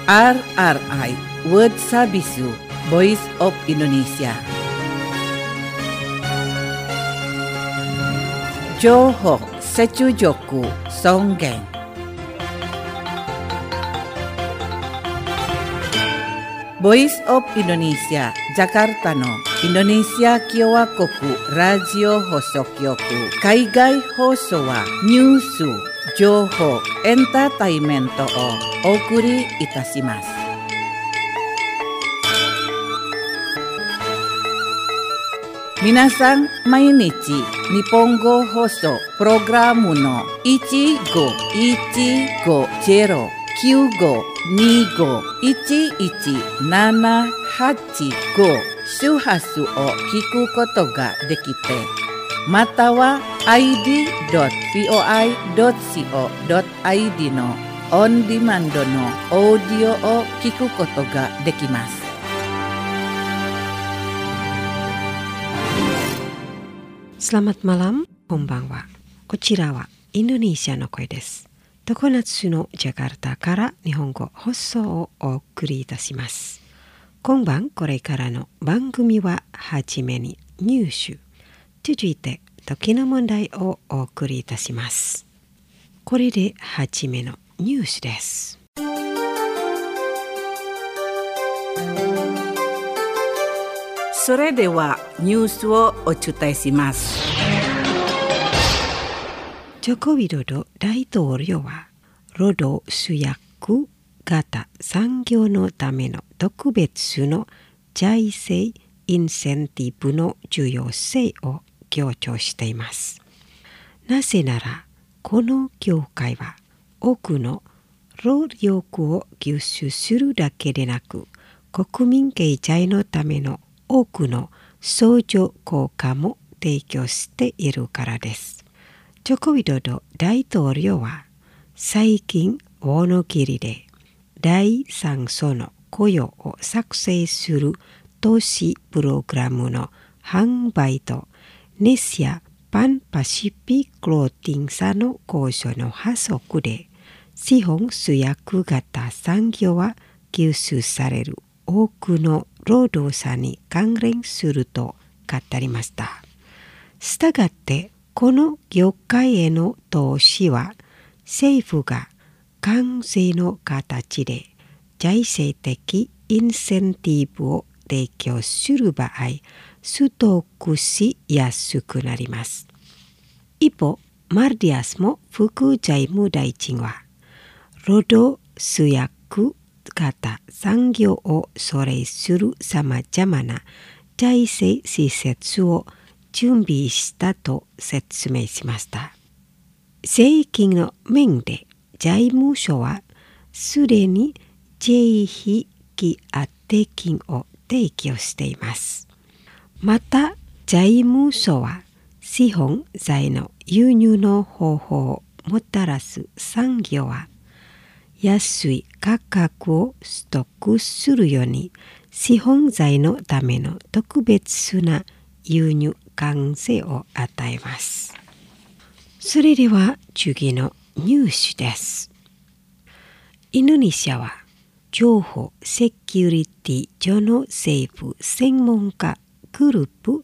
RRI World Sabisu Voice of Indonesia. Johok Secujoku Songgeng. Voice of Indonesia Jakarta no Indonesia Kyowa Koku Radio Hosokyoku Kaigai Hoso wa Nyusu Johok Entertainmento o Okuri Itashimasu. Minasan mainichi Nihongo Hoso Programu no 15-15-95-11-785 周波数を聞くことができて、または id.voi.co.id のオンディマンドのオーディオを聞くことができます。 Selamat malam, konbanwa. こちらはインドネシアの声です。常夏のジャカルタから日本語放送をお送りいたします。今晩これからの番組ははじめにニュース、続いて時の問題をお送りいたします。これではじめのニュースです。 それではニュースをお伝えします。 ジョコビドド大統領は労働集約型産業のための特別の財政インセンティブの重要性を強調しています。なぜならこの業界は多くの労力を吸収するだけでなく、国民経済のための多くの相乗効果も提供しているからです。ジョコビドド大統領は最近大野切りで第3層の雇用を作成する投資プログラムの販売とネシアパンパシフィックローティング社の交渉の破則で資本集約型産業は吸収される多くの労働者に関連すると語りました。したがってこの業界への投資は政府が関税の形で財政的インセンティブを提供する場合、取得しやすくなります。一方、マルディアスも副財務大臣は、労働集約型産業をそれするさまざまな財政施設を準備したと説明しました。税金の面で財務省はすでに税費当て金を提供しています。また財務省は資本財の輸入の方法をもたらす産業は安い価格を取得するように資本財のための特別な輸入関税を与えます。それでは次のニュースです。インドネシアは情報セキュリティ上の政府専門家グループ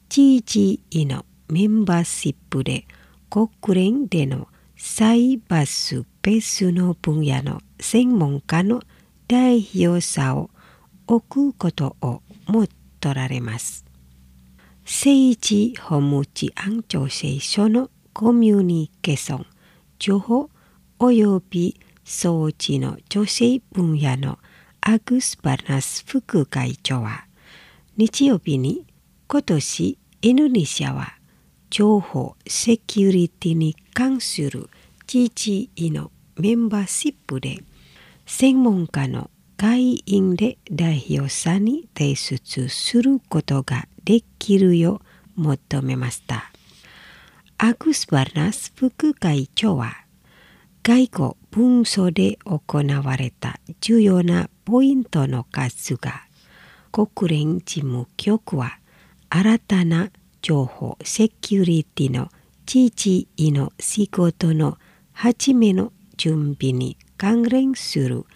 GGE のメンバーシップで国連でのサイバースペースの分野の専門家の代表者を置くことを求られます。政治法務治安調整所のコミュニケーション、情報および装置の調整分野のアグス・バルナス副会長は日曜日に今年インドネシアは情報セキュリティに関する GGE のメンバーシップで専門家の会員で代表者に提出することができるよう求めました。アグス・バルナス副会長は外交文書で行われた重要なポイントの数が国連事務局は新たな情報セキュリティの GGE の仕事の初めの準備に関連する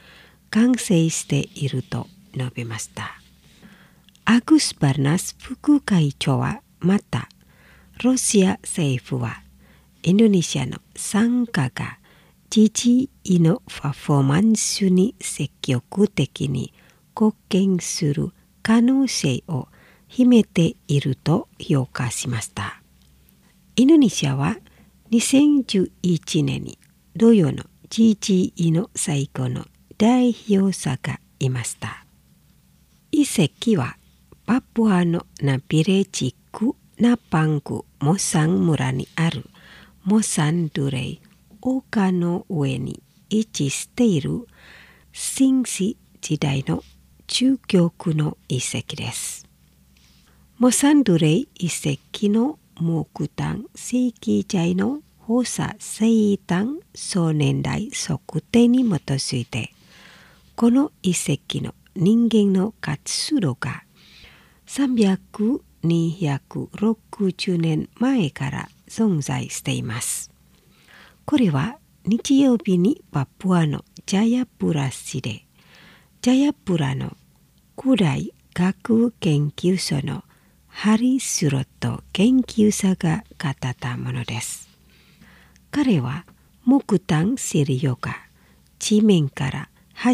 完成していると述べました。アグス・バルナス副会長はまた、ロシア政府はインドネシアの参加がGGEのパフォーマンスに積極的に貢献する可能性を秘めていると評価しました。インドネシアは2011年に同様の GGE の最高の代表者がいました。遺跡はパプアのナピレ地区ナパングモサン村にあるモサンドゥレイ丘の上に位置している新史時代の中極の遺跡です。モサンドゥレイ遺跡の木炭石器時の放射生誕総年代測定に基づいて、この遺跡の人間の活動が300、260年前から存在しています。これは日曜日にパプアのジャヤプラ市で、ジャヤプラの古代学研究所のハリスロット研究者が語ったものです。彼は木炭資料が地面から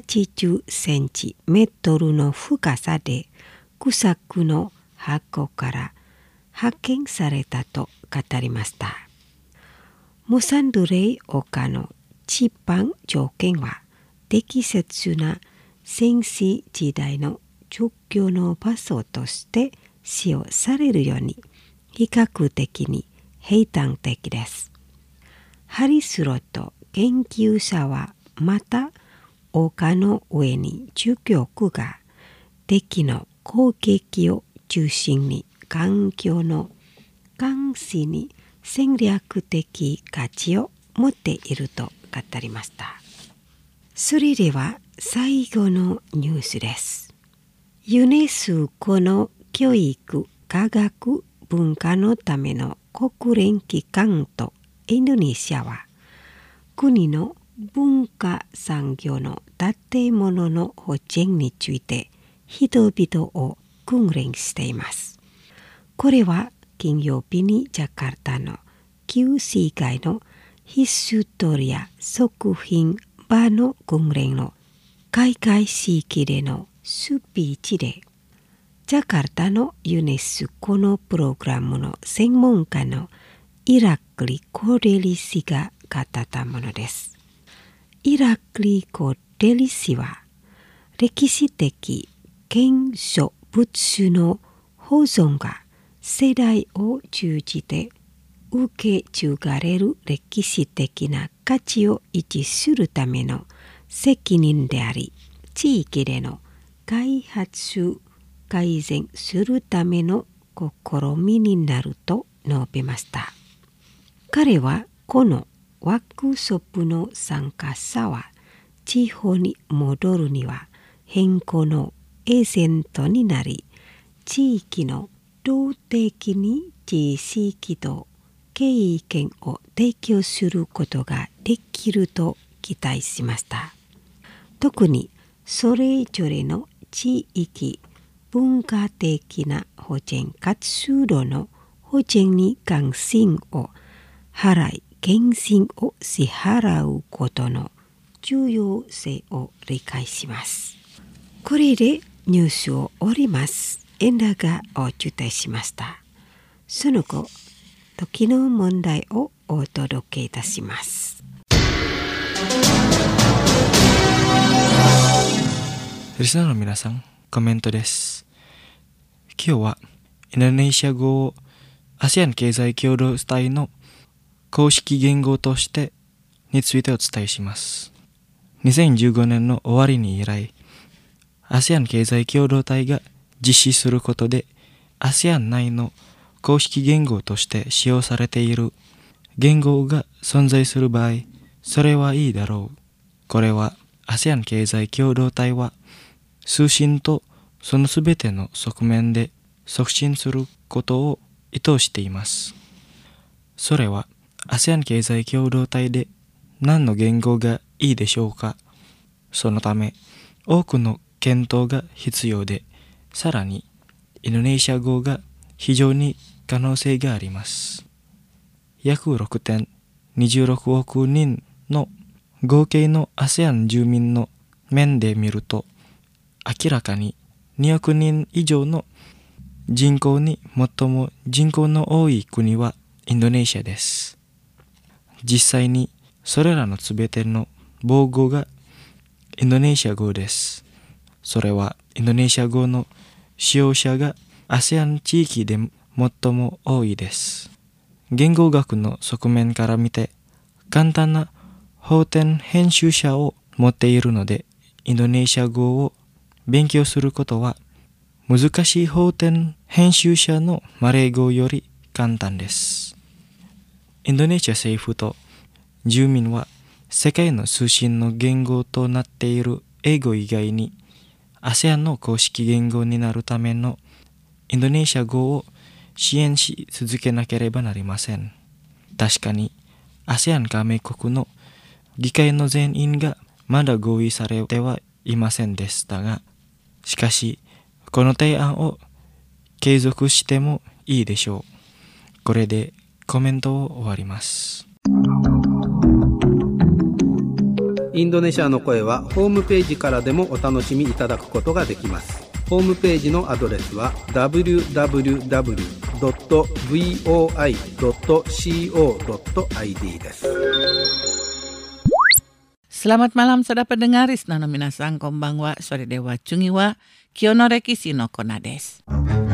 80センチメートルの深さで草木の箱から発見されたと語りました。モサンドゥレイ丘の地盤条件は適切な先史時代の除去の場所として使用されるように比較的に平坦的です。ハリスロット研究者はまた丘の上に住局が敵の攻撃を中心に環境の監視に戦略的価値を持っていると語りました。それでは最後のニュースです。ユネスコの教育・科学・文化のための国連機関とインドネシアは国の文化産業の建物の保全について人々を訓練しています。これは金曜日にジャカルタの旧市街のヒストリア作品場の訓練の開会式でのスピーチで、ジャカルタのユネスコのプログラムの専門家のイラクリ・コデリ氏が語ったものです。イラクリ・コデリ氏は歴史的建築物の保存が世代を通じて受け継がれる歴史的な価値を維持するための責任であり、地域での開発改善するための試みになると述べました。彼はこのワークショップの参加者は地方に戻るには変更のエージェントになり、地域の動的に知識と経験を提供することができると期待しました。特にそれぞれの地域文化的な保全活動の保全に関心を払い、献身を支払うことの重要性を理解します。これでニュースを終わります。円田がお伝えしました。その後、時の問題をお届けいたします。 リスナーの皆さん、コメントです。今日はインドネシア語をASEAN経済協同体の公式言語としてについてお伝えします。2015年の終わりに以来、ASEAN経済協同体が実施することで ASEAN 内の公式言語として使用されている言語が存在する場合、それはいいだろう。これは ASEAN 経済協同体は通信とそのすべての側面で促進することを意図しています。それは ASEAN 経済協同体で何の言語がいいでしょうか。そのため多くの検討が必要で、さらにインドネシア語が非常に可能性があります。約 6.26 億人の合計の ASEAN 住民の面で見ると、明らかに2億人以上の人口に最も人口の多い国はインドネシアです。実際にそれらのすべての母語がインドネシア語です。それはインドネシア語の使用者が ASEAN 地域で最も多いです。言語学の側面から見て、簡単な法典編集者を持っているので、インドネシア語を勉強することは難しい法典編集者のマレー語より簡単です。インドネシア政府と住民は世界の通信の言語となっている英語以外に ASEAN の公式言語になるためのインドネシア語を支援し続けなければなりません。確かに ASEAN 加盟国の議会の全員がまだ合意されてはいませんでしたが、しかしこの提案を継続してもいいでしょう。これでコメントを終わります。 インドネシアの声はホームページからでもお楽しみいただくことができます。ホームページのアドレスは www.voi.co.id です。 Selamat malam saudara pendengar, Isnano minasan konbanwa, sore dewa chungiwa, kyonoreki shino kona desu.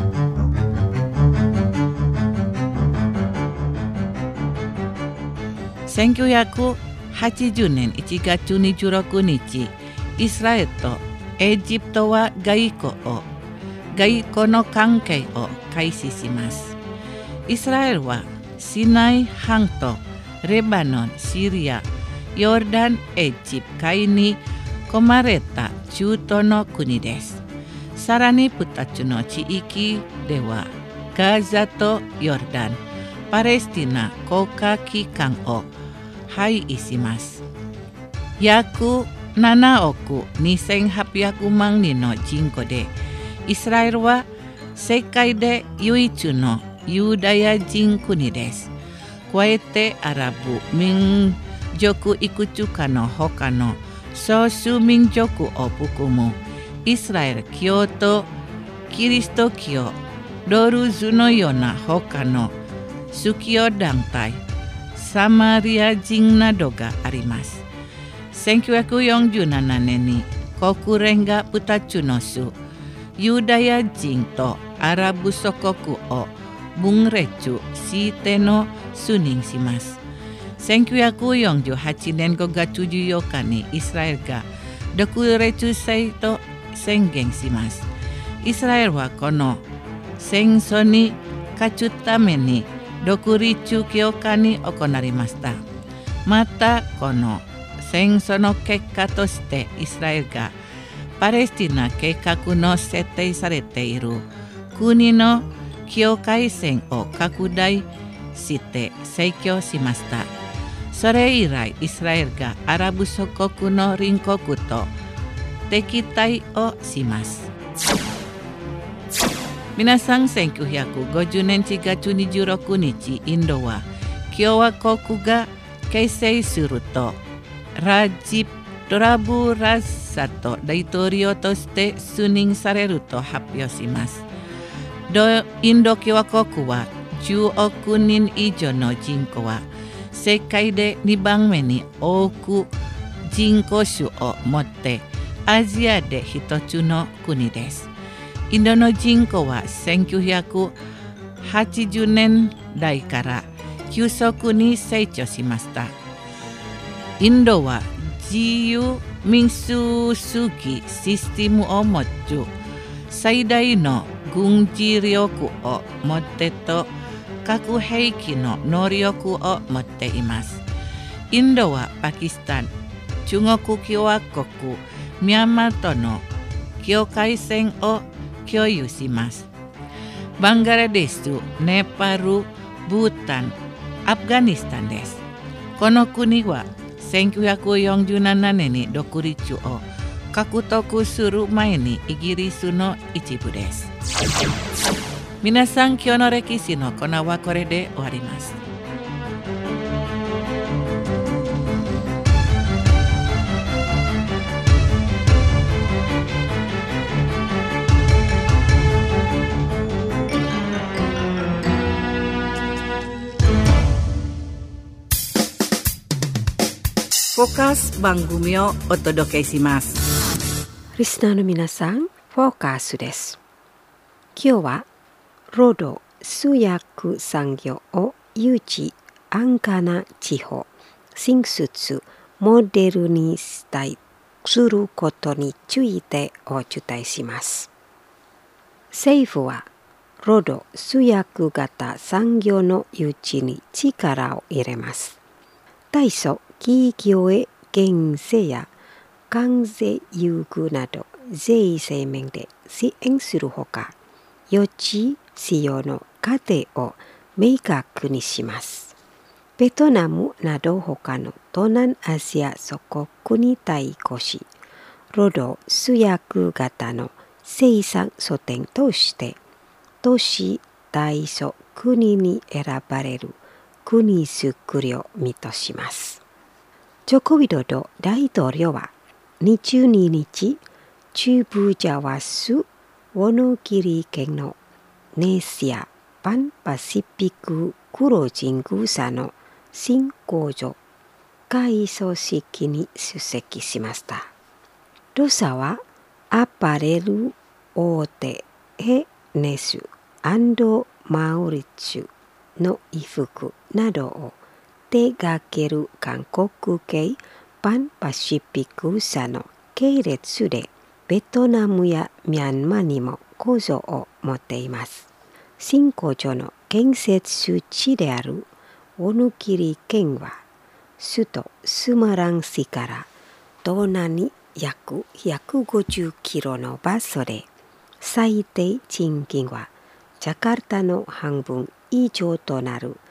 Senkyu 80年1月26日、イスラエルとエジプトは外交の関係を開始します。イスラエルはシナイ半島、レバノン、シリア、ヨルダン、エジプト海に込まれた中東の国です。さらに2つの地域ではガザとヨルダン、パレスティナ国家機関を配置します。約7億2800万人の人口で、イスラエルは世界で唯一のユダヤ人国です。加えてアラブ民族いくつかの他の少数民族を含むイスラエル教とキリスト教、ロールズのような他の宗教団体、サマリア人などがあります。1947年に国連が2つの州、ユダヤ人とアラブ諸国を分裂しての承認します。1948年5月14日にイスラエルが独立性と宣言します。イスラエルはこの戦争に勝つために独立強化に行いました。またこの戦争の結果としてイスラエルがパレスティナ計画の設定されている国の境界線を拡大して占拠しました。それ以来イスラエルがアラブ諸国の隣国と敵対をします。皆さん、1950年4月26日、インドは共和国が形成すると、ラジプ・ラブ・ラサト大統領として就任されると発表します。インド共和国は10億人以上の人口は世界で2番目に多く人口数を持ってアジアで一つの国です。インドの人口は1980年代から急速に成長しました。インドは自由民主主義システムを持つ最大の軍事力を持ってと核兵器の能力を持っています。インドはパキスタン、中国共和国、ミャンマーとの境界線を共有します。バングラデシュ、ネパール、ブータン、アフガニスタンです。この国は1947年に独立を獲得する前にイギリスの一部です。皆さん、今日の歴史のコーナーはこれで終わります。フォーカス番組をお届けします。 リスナーの皆さん、フォーカスです。今日は労働集約産業を誘致安価な地方進出モデルにしたいすることについてお伝えします。政府は労働集約型産業の誘致に力を入れます。大小企業へ減税や関税優遇など税制面で支援するほか、予知使用の過程を明確にします。ベトナムなど他の東南アジア諸国に対抗し、労働集約型の生産拠点として、都市大小国に選ばれる国づくりを目指します。ジョコビドド大統領は22日、中部ジャワ州ウォノギリ県のネシア・パンパシフィック黒神宮社の新工場開所式に出席しました。同社はアパレル大手ヘネス&マウリッチュの衣服などを手掛ける韓国系パンパシフィック社の系列でベトナムやミャンマーにも工場を持っています。新工場の建設地であるウォノギリ県は首都スマラン市から東南に約150キロの場所で、最低賃金はジャカルタの半分以上となる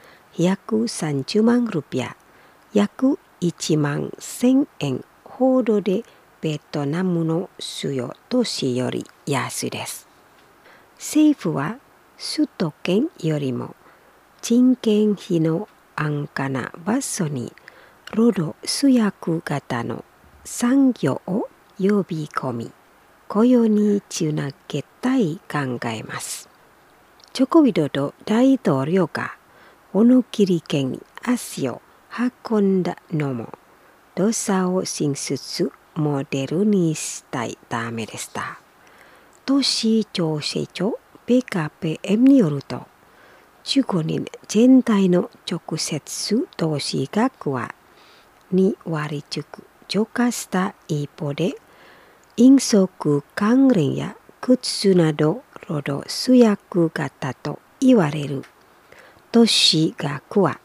130万ルピア、約1万1000円ほどでベトナムの主要都市より安いです。政府は首都圏よりも人件費の安価な場所に労働集約型の産業を呼び込み、雇用につなげたい考えます。ジョコビドド大統領がウォノギリ県に足を運んだのも、同社を進出モデルにしたいためでした。都市調整庁 BKPM によると、15年全体の直接投資額は2割近く増加した一方で、飲食関連や靴など労働集約型と言われる投資額は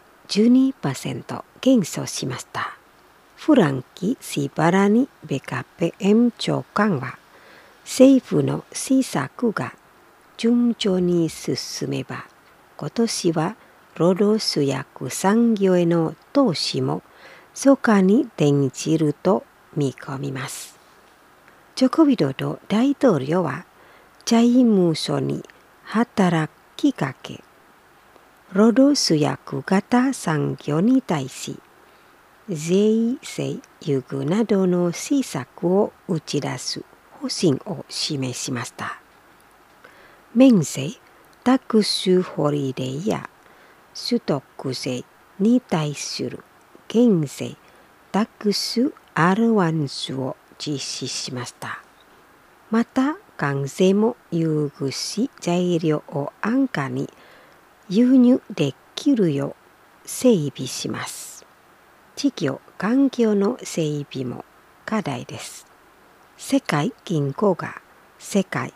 12% 減少しました。フランキ・シバラニ BKPM 長官は、政府の施策が順調に進めば、今年は労働集約産業への投資も増加に転じると見込みます。ジョコビドド大統領は財務省に働きかけ、労働集約型産業に対し、税制優遇などの施策を打ち出す方針を示しました。免税、タクスホリデーや所得税に対する減税、タクスアルワンスを実施しました。また、関税も優遇し、材料を安価に輸入できるよう整備します。地球環境の整備も課題です。世界銀行が世界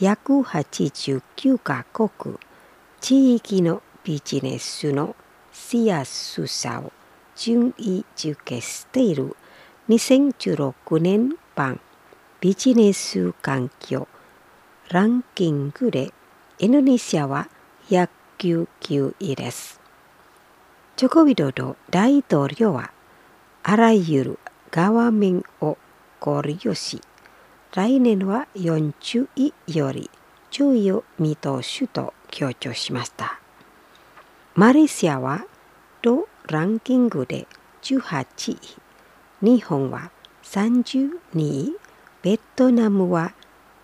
189カ国地域のビジネスのしやすさを順位付けしている2016年版ビジネス環境ランキングでインドネシアは109位です。ジョコビドド大統領はあらゆる側面を考慮し、来年は40位より注意を見通しと強調しました。マレーシアは同ランキングで18位、日本は32位、ベトナムは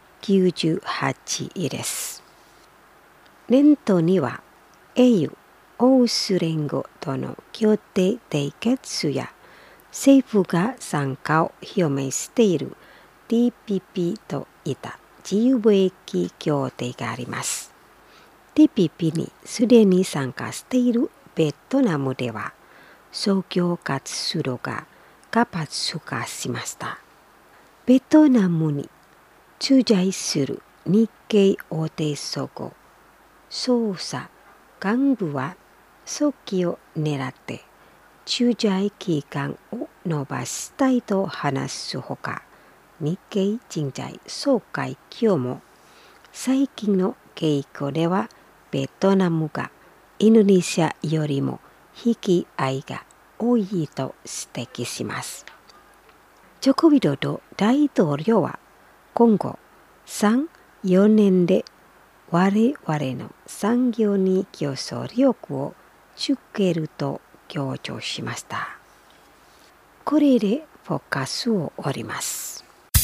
98位です。年頭には AU 欧州連合との協定締結や政府が参加を表明している TPP といった自由貿易協定があります。TPP にすでに参加しているベトナムでは商業活動が活発化しました。ベトナムに駐在する日系大手総合捜査幹部は早期を狙って駐在期間を延ばしたいと話すほか、日系人材総会協も最近の傾向ではベトナムがインドネシアよりも引き合いが多いと指摘します。ジョコビドド大統領は今後3、4年で我々の産業に競争力をつけると強調しました。これでフォーカスを終わります。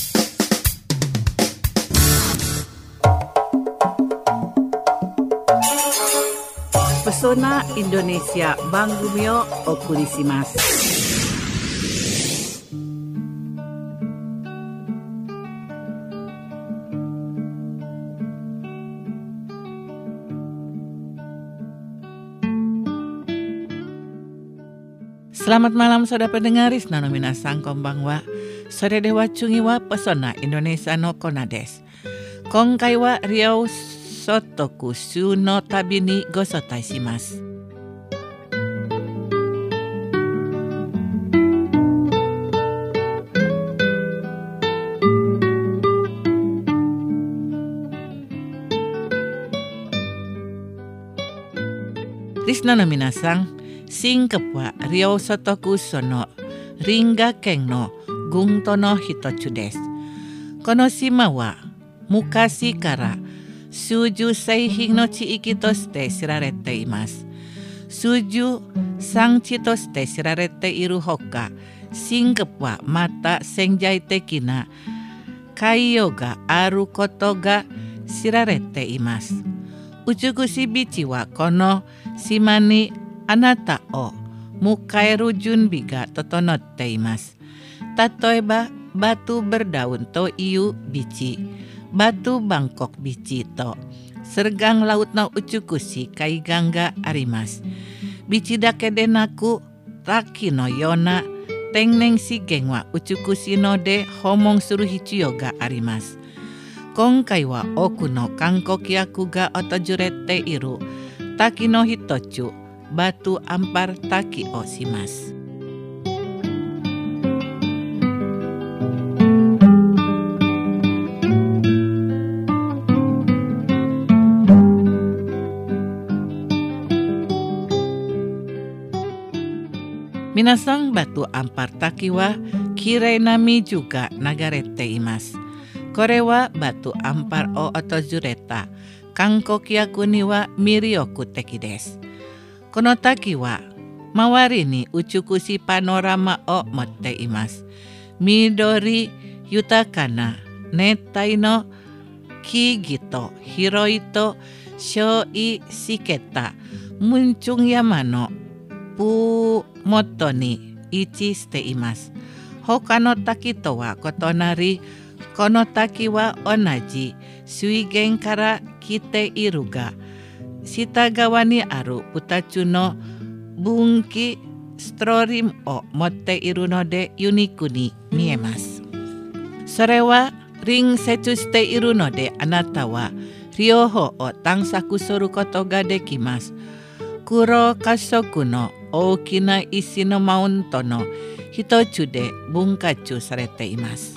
Pesona Indonesia 番組をお送りします。Selamat malam saudara pendengar, Risna no minasang konbanwa. Sore dewa cungi wa Pesona Indonesia no Kona desu. Konkai wa Riau Sotoku Shu no tabi ni gosotai shimasu. Risna no minasang, Singkep wa Riau Sotoku no Ringa Ken no Gunto no Hitochu desu. Kono shima wa mukashi kara Suju seihin no chiiki to shite shirarete imasu. Suju sanchi to shite shirarete iru hoka, Singkep wa mata senjai tekina kaiyou ga aru koto ga shirarete imasu. Utsukushi bichi wa kono shima ni anata o mukaeru junbi ga totonotte imasu. Tatoeba batu berdaun to iu bichi, batu Bangkok bichi to sergang laut no Utsukushi kaigan ga arimasu. Bichi dake de naku taki no yona tengneng shigen wa Utsukushi no de homon suru hichuyo ga arimasu. Konkai wa oku no kankokyaku ga otojurete iru taki no hitochu batu ampar taki o shimasu. Minasang batu ampar taki wa kirei nami juga nagarete imasu. Kore wa batu ampar o otojureta kankokyaku ni wa mirioku teki desu. Kono taki wa mawari ni Utsukushi panorama o motte imasu. Midori yutakana nettai no kigi to hiroi to shoi shiketa muncung yama no Fumoto ni ichi shite imasu. Hoka no taki to wa kotonari, kono taki wa onaji suigen kara kite iru ga shita gawa ni aru utachu no bunki strorim o motte iru no de uniku ni miemasu. Sore wa ring sechu shite iru no de anata wa ryoho o tansaku soru koto ga dekimasu. Kuro kasoku no ookina isi no maunto no hitochu de bunkachu sarete imasu.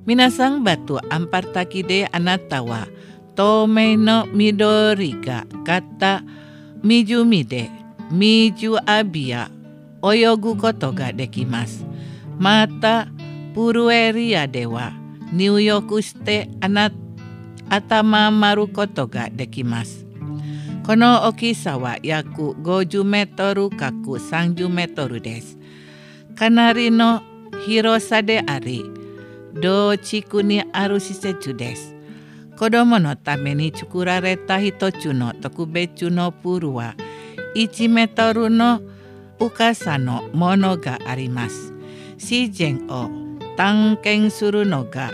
Minasang batu ampartaki de anata wa tomei no midori ga kata miju mide miju abia oyogu koto ga dekimasu. Mata purueria de wa Nyuyoku shite atama maru koto ga dekimasu. Kono okisa wa yaku 50 metoru kaku 30 metoru desu. Kanari no hirosa de ari do chiku ni aru shisetsu desu. Kodomo no tame ni chukurareta hitochu no tokubetsu no puru wa 1 metoru no ukasa no mono ga arimasu. Shigen o tanken suru no ga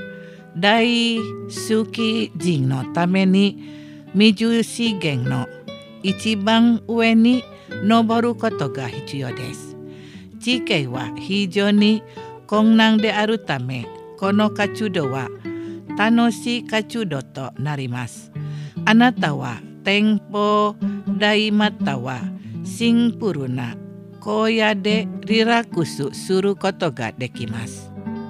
daisuki jin no tame ni miju shigen no ichiban ue ni noboru koto ga hichuyo desu. Chikei wa hijou ni konnan de aru tame kono kachudo wa tanoshii kachudo to narimasu. Anata wa tenpo daimata wa shinpuru na koya de rirakusu suru koto ga dekimasu.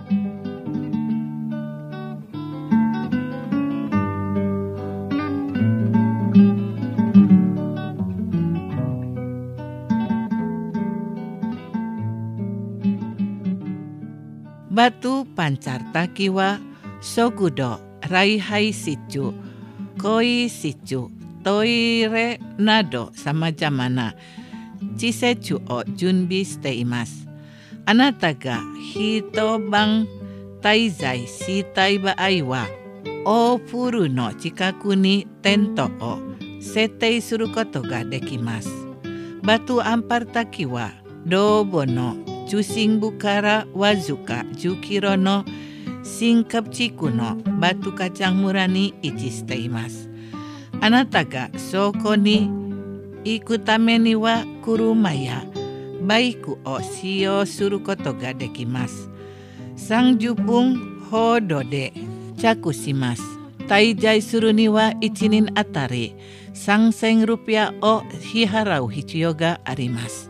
Batu pancartaki wa sogudo raihai shichu koi shichu toire nado samajamana chisetsu o junbi shite imasu. Anata ga hitoban taizai shitai baai wa o puru no chikaku ni tento o setei suru koto ga dekimasu. Batu ampartaki wa dobo no chusingbu kara wazuka 10 kilo no shinkapchiku no batu kacang mura ni ichi shite imasu. Anata ga soko ni iku tame ni wa kuruma ya baiku o shio suru koto ga dekimasu. 30 hodo de chaku shimasu. Taijai suru ni wa 1 nin atari 3,000 rupiah o hiharau hichuyo ga arimasu.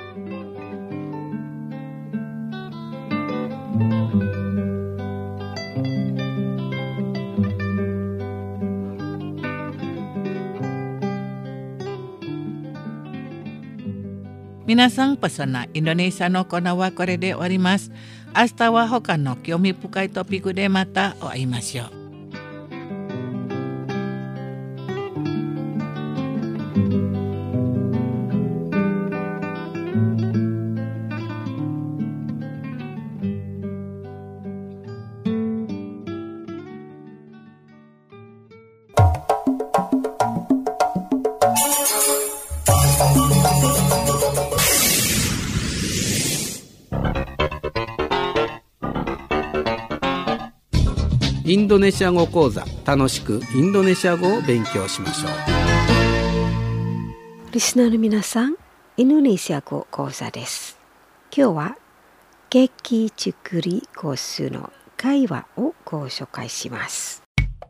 Minasang pesona Indonesia no kona wa kore de orimasu. Hasta wa hoka no kyomi pukai topiku de mata o aimasu. インドネシア語講座、楽しくインドネシア語を勉強しましょう。 リスナーの皆さん、インドネシア語講座です。今日はケーキ作りコースの会話をご紹介します。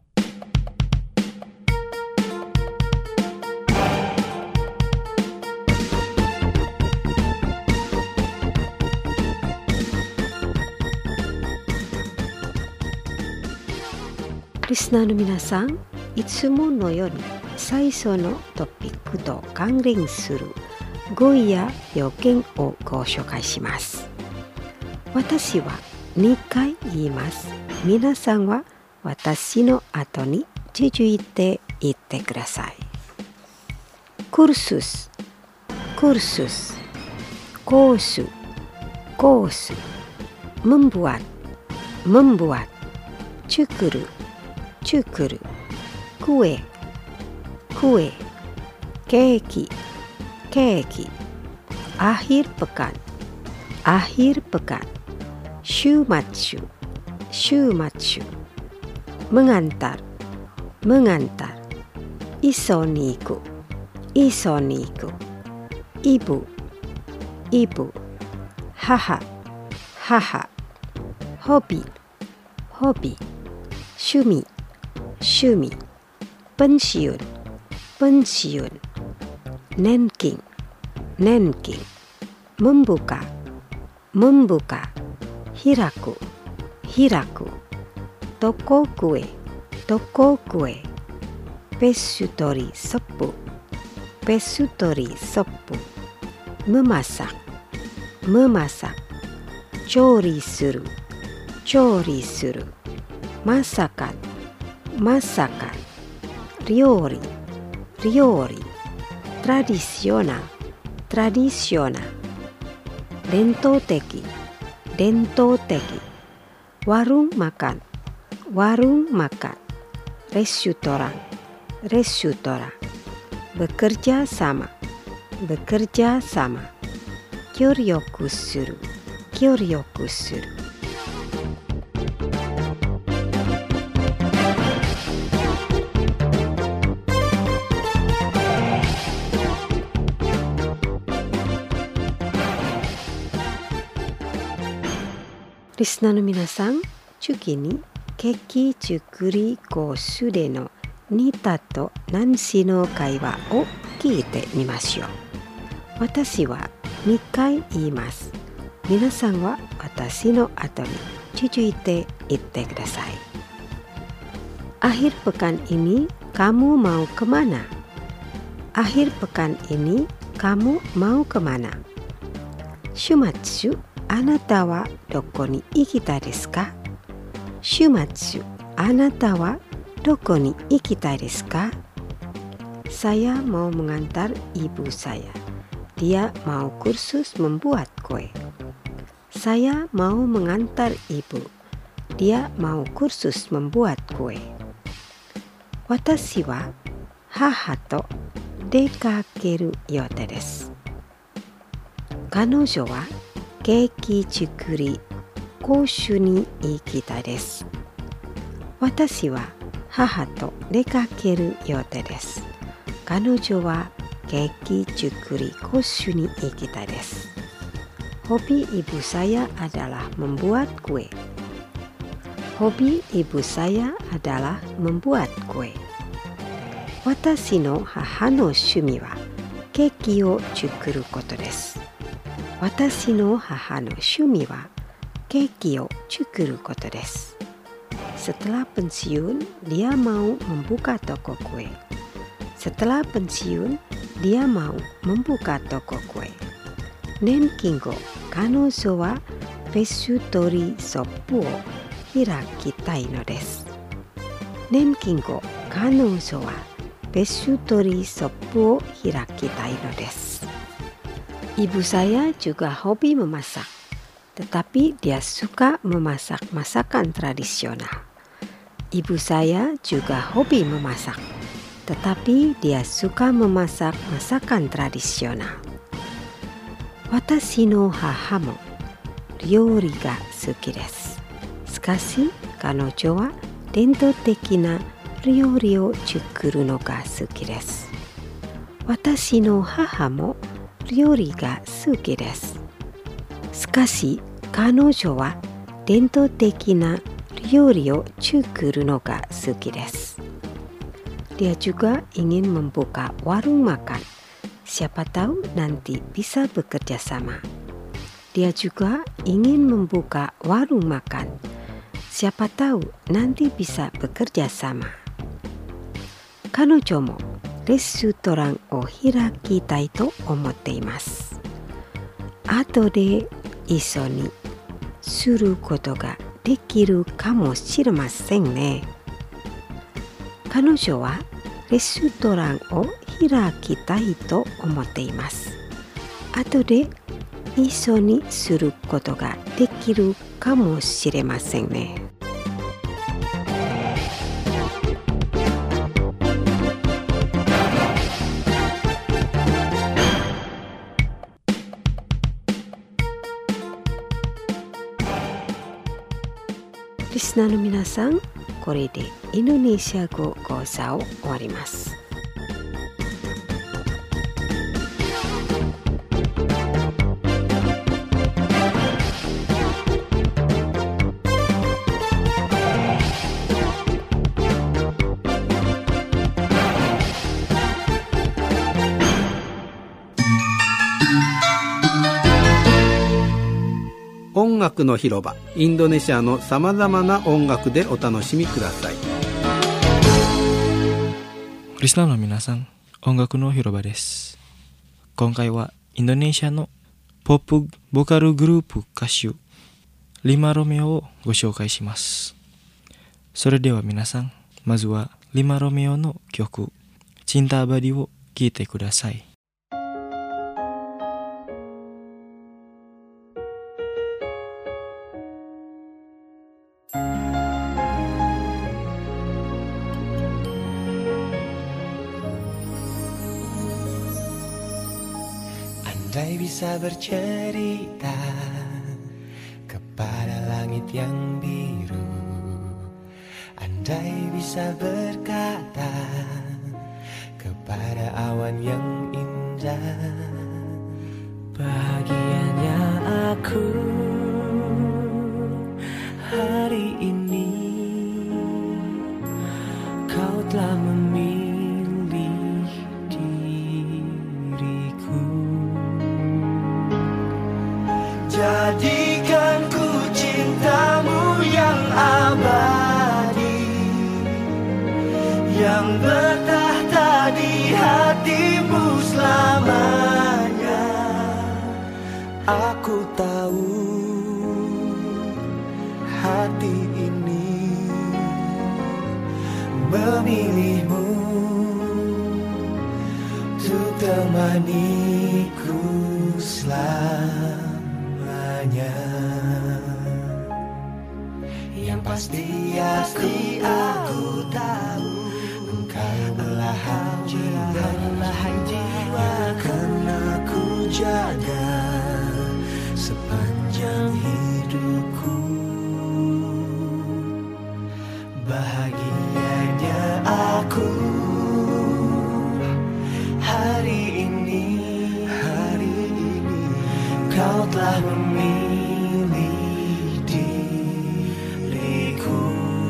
リスナーの皆さん、いつものように最初のトピックと関連する語彙や要件をご紹介します。私は2回言います。皆さんは私の後に続いて言ってください。kursus, kursus, course, course, membuat, membuat, cukuru, cukuru, kue, kue, keki, keki, akhir pekan, akhir pekan, shumatsu, shumatsu, mengantar, mengantar, isoniku, isoniku, ibu, ibu, haha, haha, hobi, hobi, syumi, syumi, pensiun, pensiun, nanking, nanking, membuka, membuka, hiraku, hiraku, toko kue, pesutori seppu, memasak, chori suru, masakan, ryori, tradisional, bento teki, warung makan, restoran, bekerja sama, kyoryoku suru. Listenerの皆さん、次にケーキ作り講習でのニタとナンシの会話を聞いてみましょう。私は2回言います。皆さんは私の後に続いて言ってください。Akhir pekan ini kamu mau kemana? Akhir pekan ini kamu mau kemana? 週末あなたはどこに行きたいですか？週末あなたはどこに行きたいですか？ Saya mau mengantar ibu saya. Dia mau kursus membuat kue. Saya mau mengantar ibu. Dia mau kursus membuat kue. 私は母と出かける予定です。彼女はケーキ作り講習に行きたいです。私は母と出かける予定です。彼女はケーキ作り講習に行きたいです。Hobi ibu saya adalah membuat kue. Hobi ibu saya adalah membuat kue. 私の母の趣味はケーキを作ることです。私の母の趣味はケーキを作ることです。Setelah pensiun, dia mau membuka toko kue. Setelah pensiun, dia mau membuka toko kue. 年金後、彼女はペストリーショップを開きたいのです。年金後、彼女はペストリーショップを開きたいのです。Ibu saya juga hobi memasak, tetapi dia suka memasak masakan tradisional. Ibu saya juga hobi memasak, tetapi dia suka memasak masakan tradisional. 私の母も料理が好きです。しかし、彼女は伝統的な料理を作るのが好きです。私の母も料理が好きです。しかし、彼女は伝統的な料理を作るのが好きです。Dia juga ingin membuka warung makan. Siapa tahu nanti bisa bekerja sama. Dia juga ingin membuka warung makan. Siapa tahu nanti bisa bekerja sama. 彼女もレストランを開きたいと思っています。後で一緒にすることができるかもしれませんね。彼女はレストランを開きたいと思っています。後で一緒にすることができるかもしれませんね。リスナーの皆さん、これでインドネシア語講座を終わります。 音音楽の広場、インドネシアのさまざまな音楽でお楽しみください。 リスナーの皆さん、音楽の広場です。今回はインドネシアのポップボカルグループ歌手リマロメオをご紹介します。それでは皆さん、まずはリマロメオの曲Cinta Abadiを聴いてください。 Andai bisa bercerita kepada langit yang biru, andai bisa berkata kepada awan yang indah, bahagianya aku hari ini, kau telah memilih diriku. Jadikan ku cintamu yang abadi, yang bertahta di hatimu selamanya. Aku tahu hati ini memilihmu untuk temaniku selamanya. Yang pasti aku tahu engkau belahan jiwa akan aku jaga sepanjang hidupku. Bahagianya aku hari ini, kau telah memilih diriku.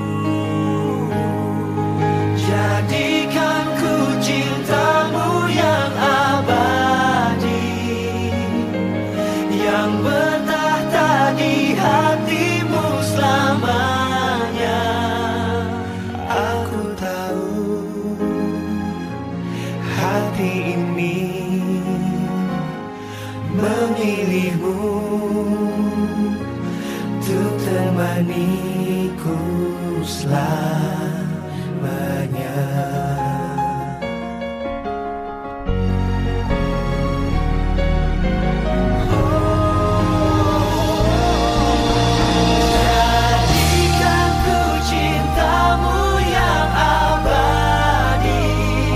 Jadikan ku cintamu yang abadi, yang bertahta di hatimu selamanya. Aku tahu hati ini memilihmu untuk temaniku selamanya. Jadikan ku cintamu yang abadi,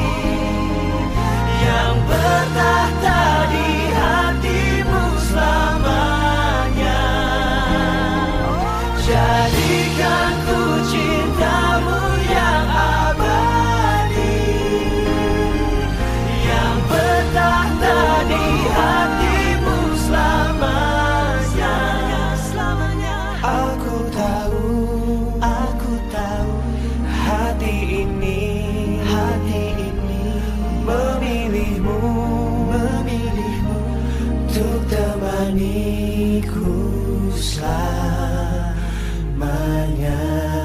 yang bertahta di hatimu selamanya. Jadikan ku cintamu yang abadi, yang bertahta di hatimu selamanya. Aku tahu hati ini memilihmu untuk temaniku selamanya.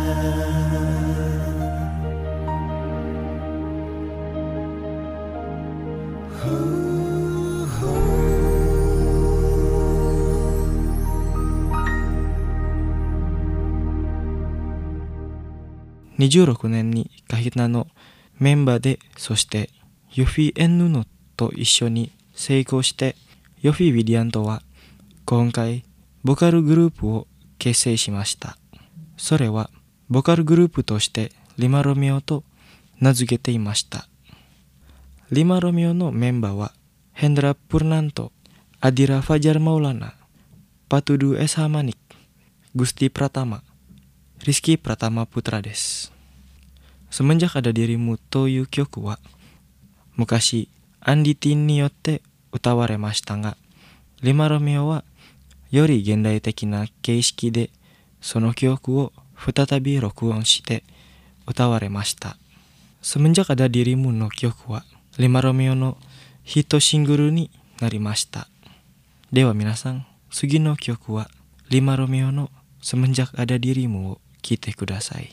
26年にカヒナのメンバーで、そしてヨフィ・エンヌノと一緒に成功して、ヨフィ・ウィリアントは今回ボカルグループを結成しました。それはボカルグループとしてリマロメオと名付けていました。リマロメオのメンバーはヘンドラ・プルナント、アディラ・ファジャル・マウラナ、パトゥドゥ・エスハマニク、グスティ・プラタマ、Rizky Pratama Putra des. Semenjak ada dirimuという曲は昔アンディティンによって歌われましたが、リマロメオはより現代的な形式でその曲を再び録音して歌われました。Semenjak ada dirimuの曲はリマロメオのヒットシングルになりました。では皆さん、次の曲は Lima Romeo no Semenjak Ada Dirimu wo kite kudasai.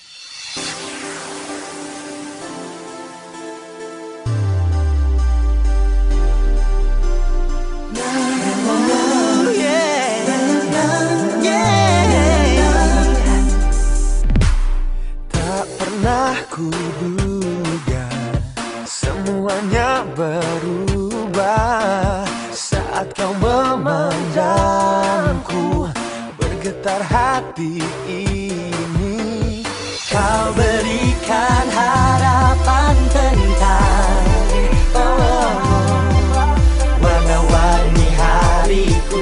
Tak pernah kuduga semuanya berubah saat kau memandangku, bergetar hati ini. Kau berikan harapan tentang warna-warni hariku.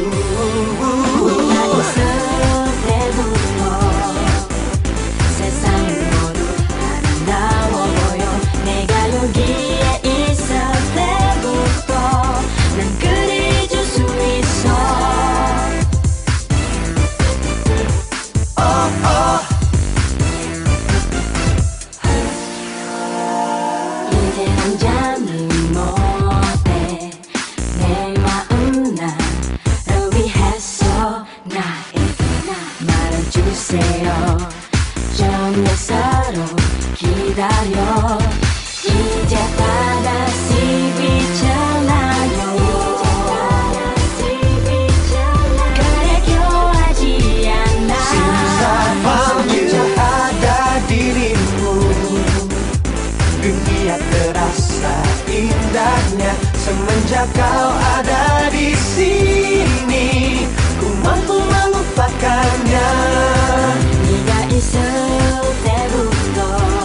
Semenjak kau ada di sini, ku mampu melupakannya. 네가 있을 때부터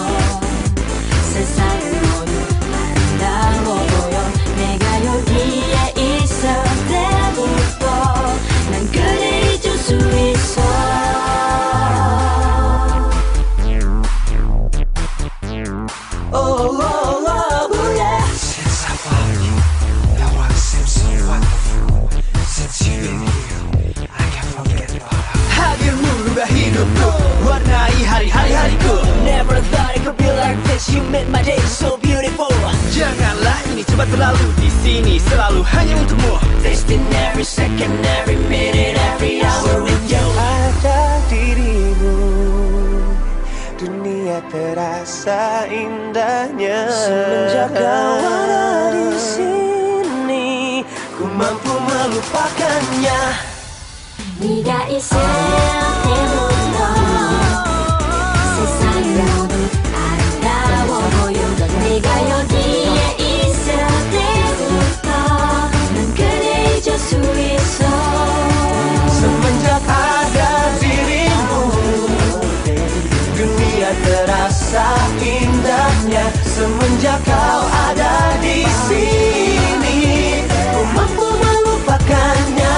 세상은 모두 아름다워 보여. 내가 여기에 있을 때부터 난 그대 잊을 수 있어. Warnai hari-hariku. Never thought it could be like this. You made my day so beautiful. Janganlah ini cepat berlalu. Di sini selalu hanya untukmu. Tasting every second, every minute, every hour with you. Ada dirimu, dunia terasa indahnya. Semenjak kau ada di sini, ku mampu melupakannya. 네가 있을 때부터 세상이 모두 아름다워 보여. 내가 여기에 있을 때부터 난 그대 잊을 수 있어. semenjak ada dirimu, dunia terasa indahnya. semenjak kau ada di sini, ku mampu melupakannya.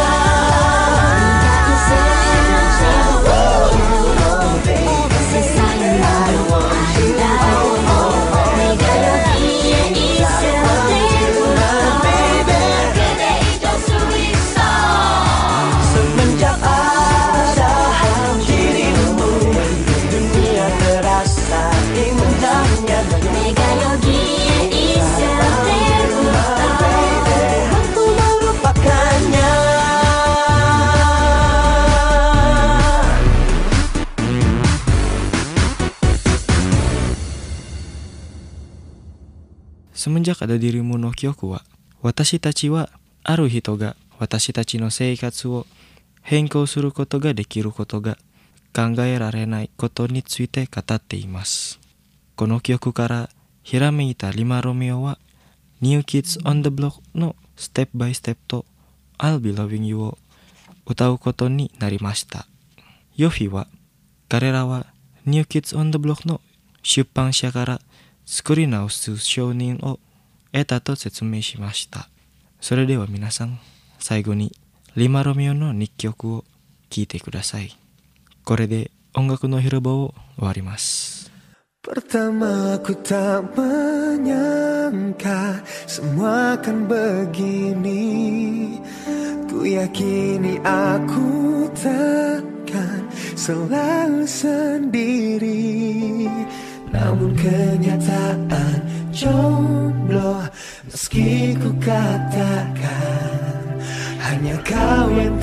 Semenjak Ada Dirimu no Kyoku wa watashi tachi wa aru hito ga watashi tachi no seikatsu wo henkou suru koto ga dekiru koto ga kangae rarenai koto ni tsuite katatte imasu. Kono kyoku kara hirameita Lima Romeo wa New Kids on the Block no Step by Step to I'll Be Loving You wo utau koto ni narimashita. Yofi wa karera wa New Kids on the Block no shuppansha kara 作り直す承認を得たと説明しました。それでは皆さん、最後にリマロミオの2曲を聴いてください。これで音楽の広場を終わります。 Pertama ku tak menyangka semua akan begini. Ku yakini aku takkan selalu sendiri. Namun kenyataan jomblo, meski ku katakan hanya kau yang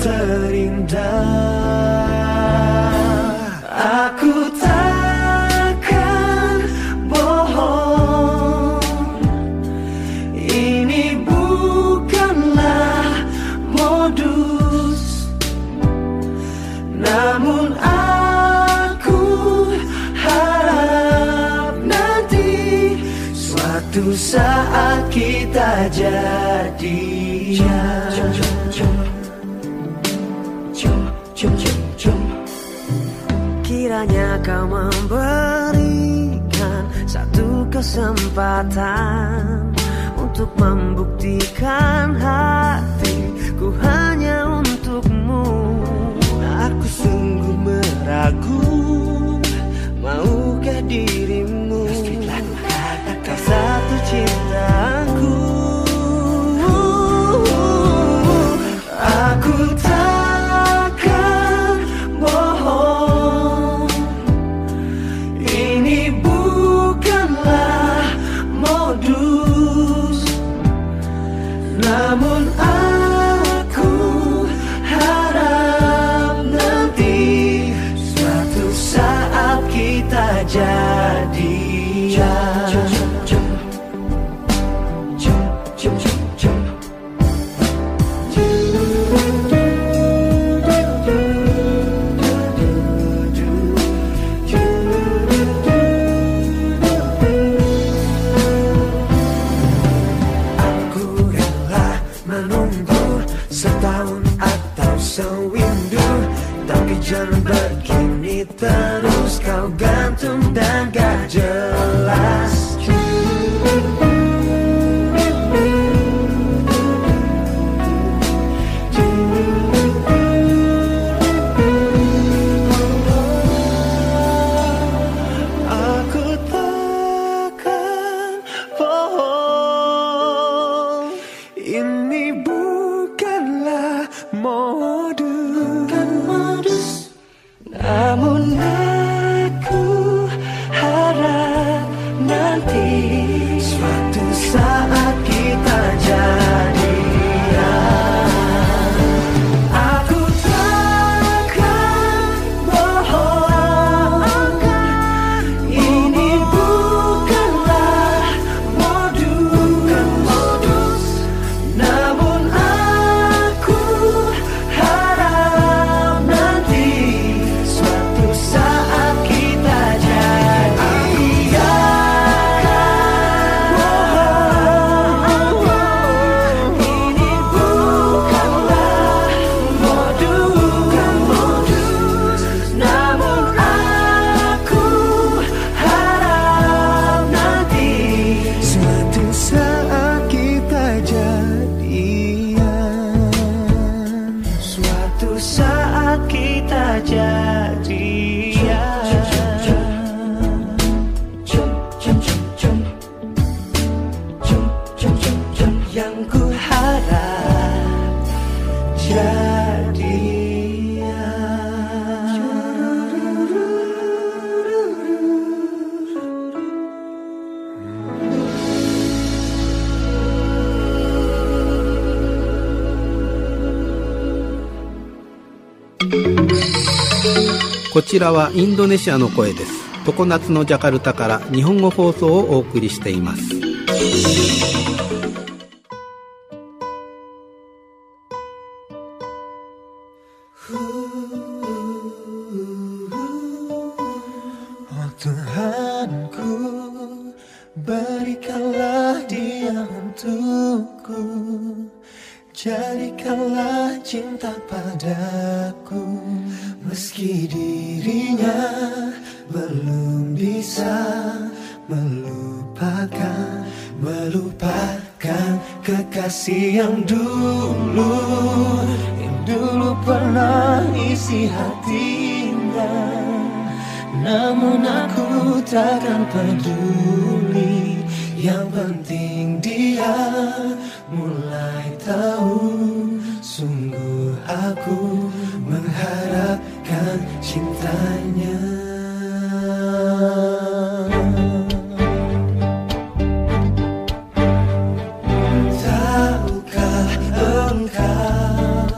terindah. Aku takkan bohong, ini bukanlah modus, namun aku harap nanti suatu saat kita jadian. Kiranya kau memberikan satu kesempatan untuk membuktikan hatiku hanya untukmu. Aku sungguh meragu, maukah dirimu kau satu cintaku. Aku takkan bohong, ini bukanlah modus, namun aku harap nanti suatu saat kita jadian. Jangan begini terus, kau gantung dan gak jelas. Aku takkan bohong, ini bukanlah modus, namun aku harap nanti suatu saat kita jadian. Aku takkan bohong, ini bukanlah modus, namun aku harap nanti suatu saat kita jadian. Ini bukanlah modus, namun aku harap nanti suatu saat kita jadian. Suatu saat kita jadian. Yang ku harap jadian. こちらはインドネシアの声です。常夏のジャカルタから日本語放送をお送りしています。 Tuhanku, berikanlah dia untukku, jadikanlah cinta padaku, meski dirinya belum bisa melupakan kekasih yang dulu pernah isi hatinya. Namun aku takkan peduli, yang penting dia mulai tahu. Sungguh aku mengharapkan cintanya. Tahukah engkau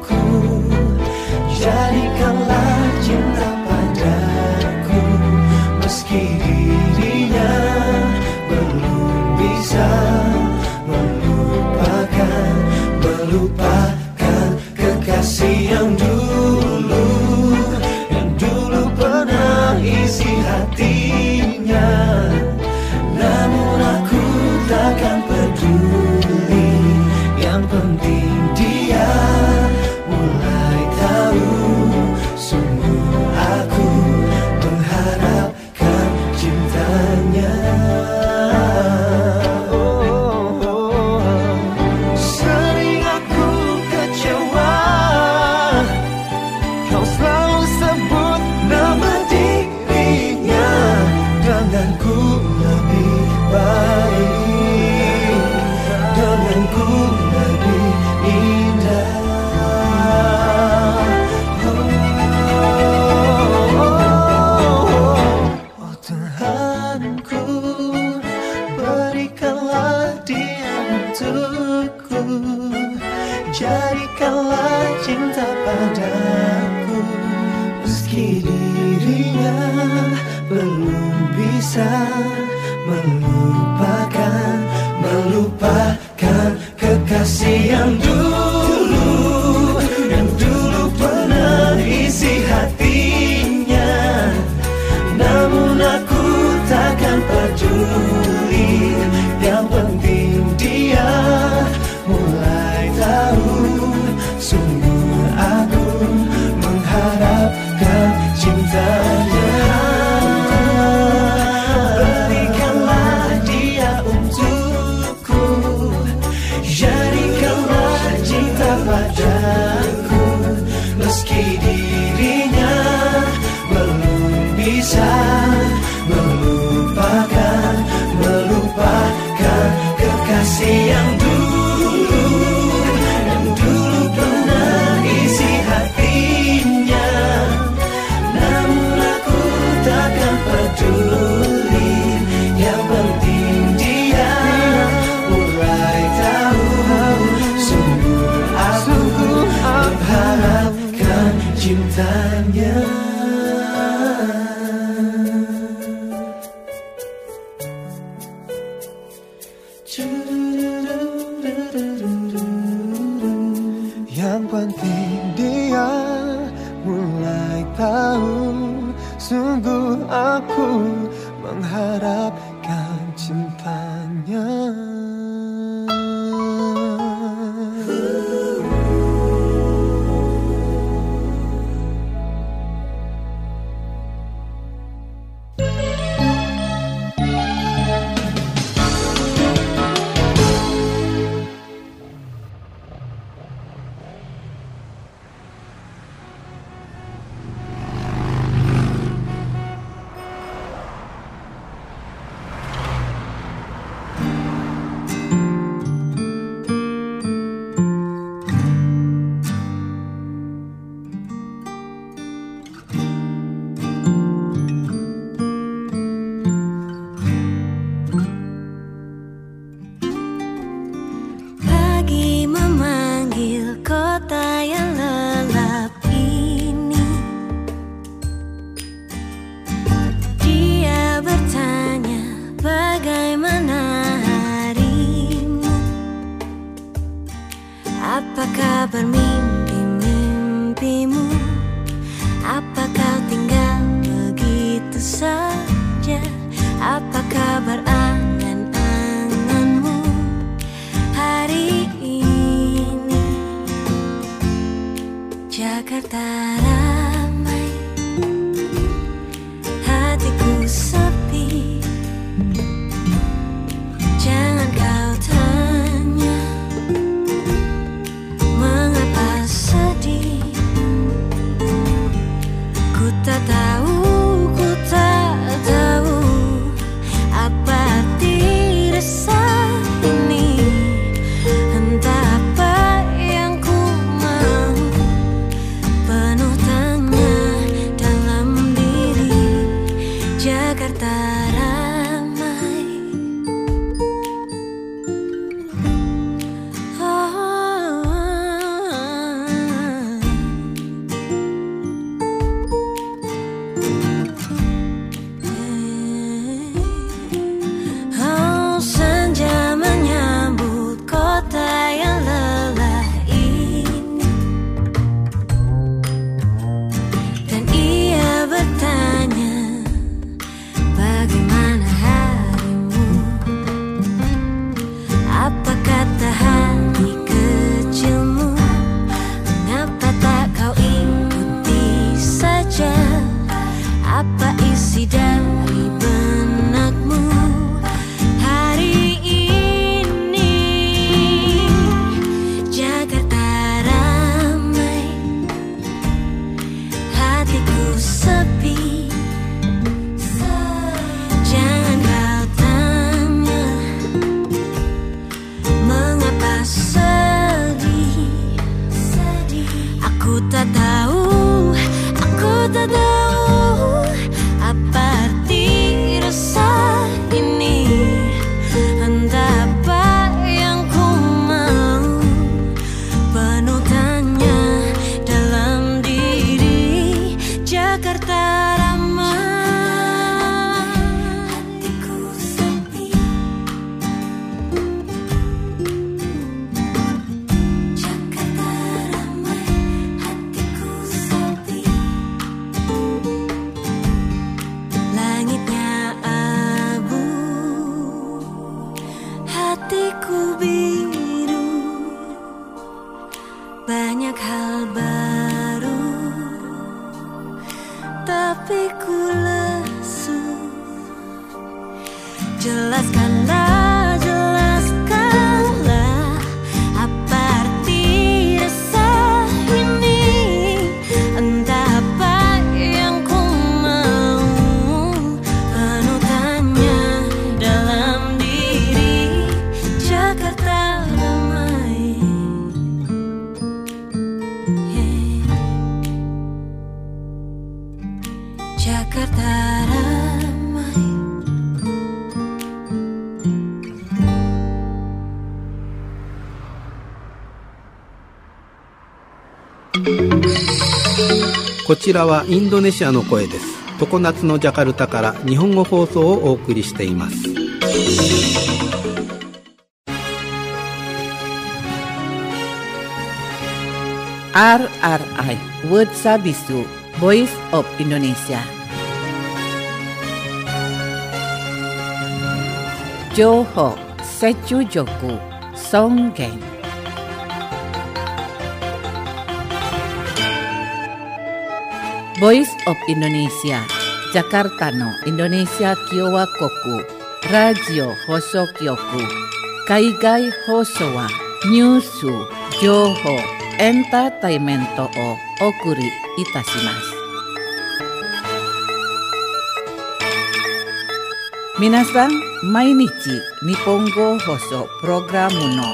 untukku. Jadikanlah cinta padaku, meski dirinya belum bisa melupakan kekasih yang dulu pernah isi hatinya. Namun aku takkan peduli, yang penting dia mulai tahu. Sungguh aku mengharapkan cintanya. Sering aku kecewa, kau selalu sebut nama dirinya. Denganku lebih baik, denganku lebih indah. Oh Tuhanku, berikanlah dia untukku. Jadikanlah cinta padaku, meski dirinya belum bisa melupakan kekasih yang dulu pernah isi hatinya. Namun aku takkan peduli, yang penting dia mulai tahu. Sungguh aku mengharapkan cintanya. Berikanlah dia untukku, jadikanlah cinta padaku, meski dirinya belum bisa melupakan kekasih yang dulu pernah isi hatinya. Namun aku takkan peduli, yang penting dia mulai tahu. Sungguh aku mengharapkan cintanya. Yang penting dia mulai tahu. Sungguh aku mengharapkan cintanya. Bermimpi-mimpimu, apa kau tinggal begitu saja? Apa kabar angan-anganmu hari ini? Jakarta ramai, hatiku sepi. Jangan kau tanya mengapa sedih. Ku tak tahu apa arti resah ini. Entah apa yang ku mau, penuh tanya dalam diri. Jakarta Aku tak tahu apa arti rasa ini. Entah apa yang ku mau, penuh tanya dalam diri. Jakarta ramai, hatiku sepi. Jakarta ramai, hatiku sepi. Langitnya abu, hatiku biru. Banyak hal baru, tapi ku lesu. Jelaskanlah apa arti rasa ini. Entah apa yang ku mau, penuh tanya dalam diri. Jakarta ramai, Jakarta ramai. こちらはインドネシアの声です。常夏のジャカルタから日本語放送をお送りしています。 RRI Word Sabisu Voice of Indonesia. Johor Sechujoku Songgeng. Voice of Indonesia Jakarta no Indonesia Kyowa Koku Radio Hoso Kyoku Kaigai Hoso wa Nyusu Johor Entertainmento o Okuri Itashimasu. Minasan, mainichi Nippongo Hoso Programu no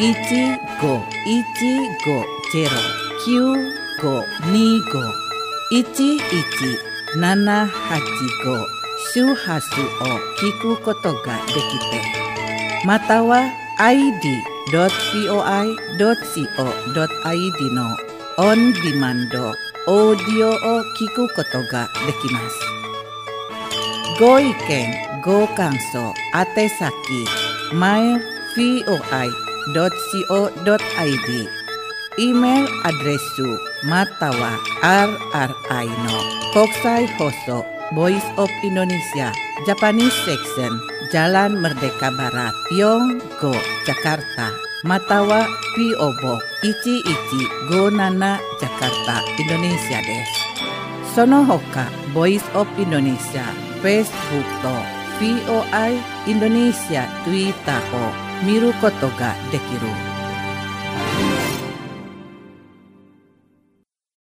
1515-95-11-785 Shuhasu o kiku koto ga dekite. Matawa id.voi.co.id no on demand audio o kiku koto ga dekimasu. Go iken, go kanso, atesaki, mail voi.co.id, email adresu matawa rri no Kokusai Hoso Voice of Indonesia Japanese Section Jalan Merdeka Barat Yonggo Jakarta matawa PO Box 1157 Jakarta Indonesia desu. Sono hoka Voice of Indonesia Facebook to VOI Indonesia Twitter o miru koto ga dekiru.